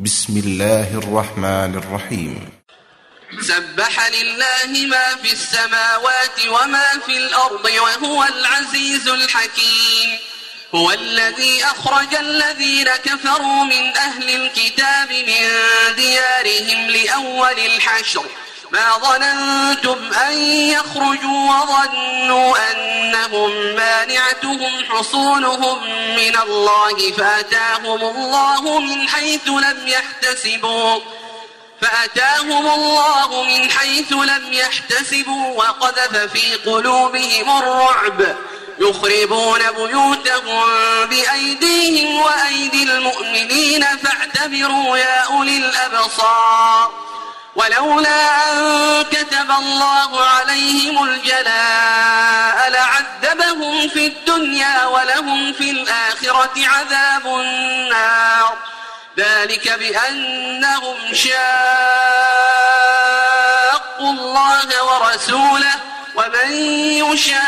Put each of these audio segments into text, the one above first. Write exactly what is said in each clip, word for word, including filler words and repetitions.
بسم الله الرحمن الرحيم. سبح لله ما في السماوات وما في الأرض وهو العزيز الحكيم. هو الذي أخرج الذين كفروا من أهل الكتاب من ديارهم لأول الحشر ما ظننتم أن يخرجوا وظنوا أنهم مانعتهم حصونهم من الله فأتاهم الله من حيث لم يحتسبوا فأتاهم الله من حيث لم يحتسبوا وقذف في قلوبهم الرعب يخربون بيوتهم بأيديهم وأيدي المؤمنين فاعتبروا يا أولي الأبصار. ولولا أن كتب الله عليهم الجلاء لعذبهم في الدنيا ولهم في الآخرة عذاب النار. ذلك بأنهم شاقوا الله ورسوله ومن يشاق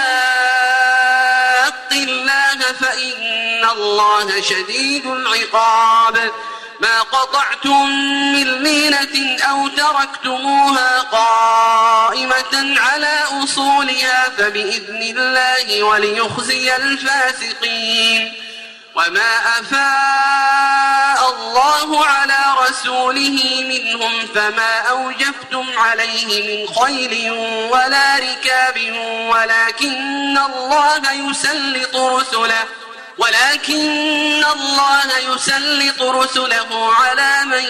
الله فإن الله شديد العقاب. ما قطعتم من لينة أو تركتموها قائمة على أصولها فبإذن الله وليخزي الفاسقين. وما أفاء الله على رسوله منهم فما أوجفتم عليه من خيل ولا ركاب ولكن الله يسلط رسله ولكن الله يسلط رسله على من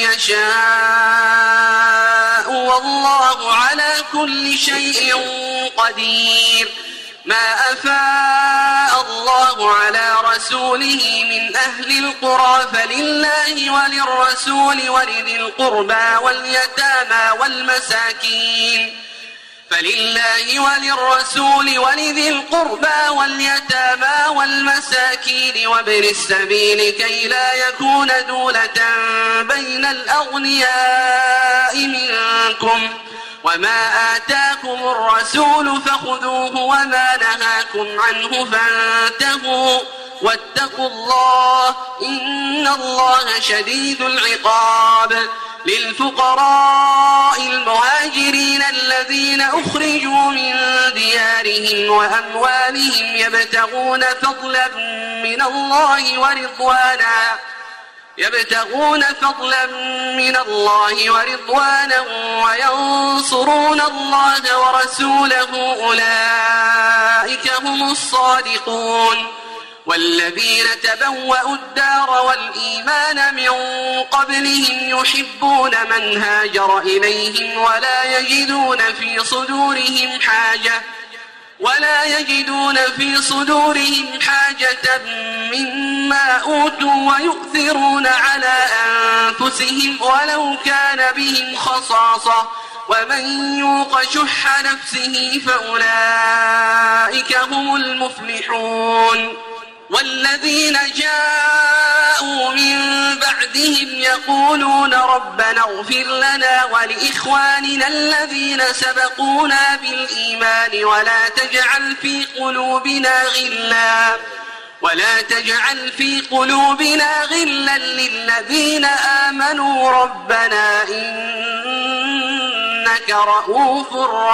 يشاء والله على كل شيء قدير. ما أفاء الله على رسوله من أهل القرى فلله وللرسول ولذي القربى واليتامى والمساكين فلله وللرسول ولذي القربى واليتامى والمساكين وابن السبيل كي لا يكون دولة بين الأغنياء منكم. وما آتاكم الرسول فخذوه وما نهاكم عنه فانتهوا واتقوا الله إن الله شديد العقاب. للفقراء المهاجرين الذين أخرجوا من ديارهم وأموالهم يبتغون فضلا من الله ورضوانا يبتغون فضلا من الله ورضوانا وينصرون الله ورسوله أولئك هم الصادقون. والذين تبوأوا الدار والإيمان من قبلهم يحبون من هاجر إليهم ولا يجدون في صدورهم حاجة ولا يجدون في صدورهم حاجة مما أوتوا ويؤثرون على أنفسهم ولو كان بهم خصاصة ومن يوق شح نفسه فأولئك هم المفلحون. والذين جاءوا من بعدهم يقولون ربنا اغفر لنا ولإخواننا الذين سبقونا بالإيمان ولا تجعل في قلوبنا غلا ولا تجعل في قلوبنا غلا للذين آمنوا ربنا إنك رؤوف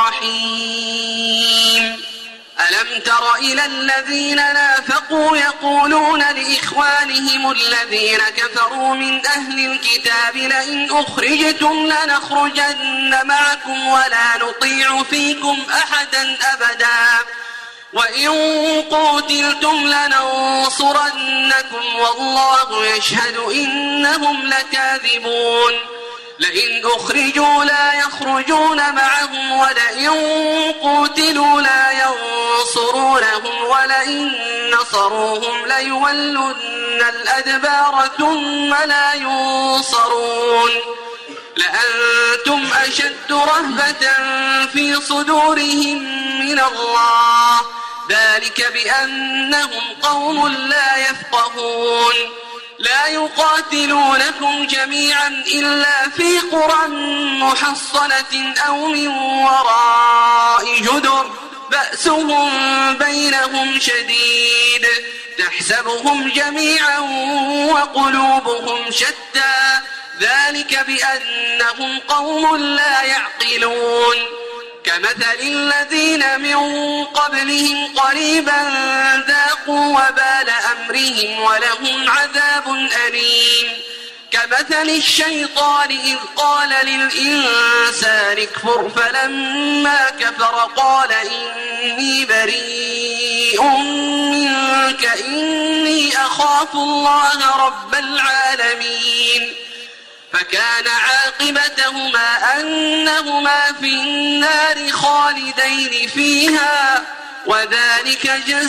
رحيم. ألم تر إلى الذين نافقوا يقولون لإخوانهم الذين كفروا من أهل الكتاب لئن أخرجتم لنخرجن معكم ولا نطيع فيكم أحدا أبدا وإن قتلتم لننصرنكم والله يشهد إنهم لكاذبون. لئن أخرجوا لا يخرجون معهم ولئن قتلوا لا ينصرونهم ولئن نصروهم ليولن الأدبار ثم لا ينصرون. لأنتم أشد رهبة في صدورهم من الله ذلك بأنهم قوم لا يفقهون. لا يقاتلونكم جميعا إلا في قرى محصنة أو من وراء جدر بأسهم بينهم شديد تحسبهم جميعا وقلوبهم شتى ذلك بأنهم قوم لا يعقلون كمثل الذين من قبلهم قريبا ذاقوا وبال أمرهم ولهم عذاب أليم كمثل الشيطان إذ قال للإنسان اكفر فلما كفر قال إني بريء منك إني أخاف الله رب العالمين فكان عاقبتهما أنهما في النار خالدين فيها وذلك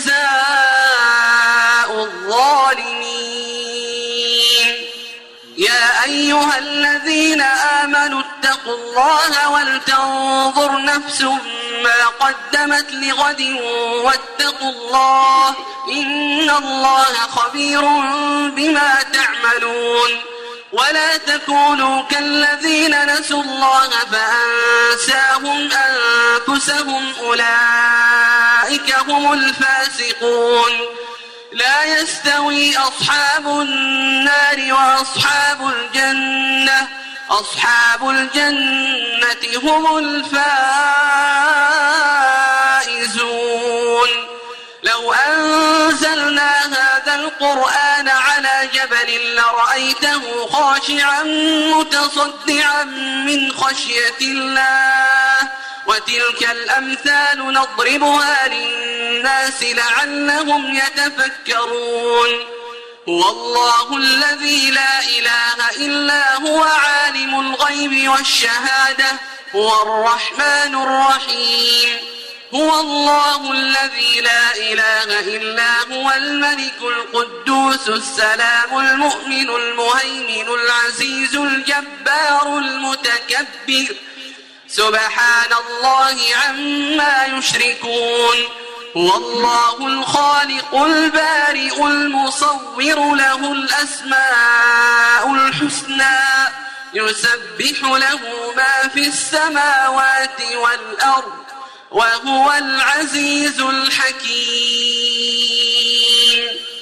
جزاء الظالمين يا أيها الذين آمنوا اتقوا الله ولتنظر نفس ما قدمت لغد واتقوا الله إن الله خبير بما تعملون ولا تكونوا كالذين نسوا الله فأنساهم أنفسهم أولئك هم الفاسقون لا يستوي أصحاب النار وأصحاب الجنة أصحاب الجنة هم الفائزون لو أنزلنا هذا القرآن على جبل لرأيته خاشعا متصدعا من خشية الله وتلك الأمثال نضربها للناس لعلهم يتفكرون هو الله الذي لا إله إلا هو عالم الغيب والشهادة هو الرحمن الرحيم هو الله الذي لا إله إلا هو الملك القدوس السلام المؤمن المهيمن العزيز الجبار المتكبر سبحان الله عما يشركون هو الله الخالق البارئ المصور له الأسماء الحسنى يسبح له ما في السماوات والأرض وهو العزيز الحكيم